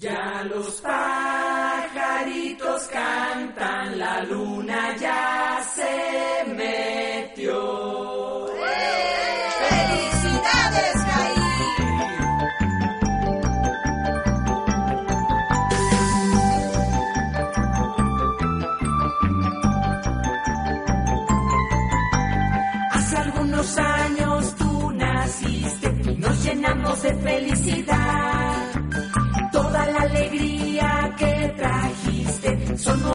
Ya los pajaritos cantan, la luna ya se metió. ¡Felicidades, Jair! Hace algunos años tú naciste y nos llenamos de felicidad. Toda la alegría que trajiste son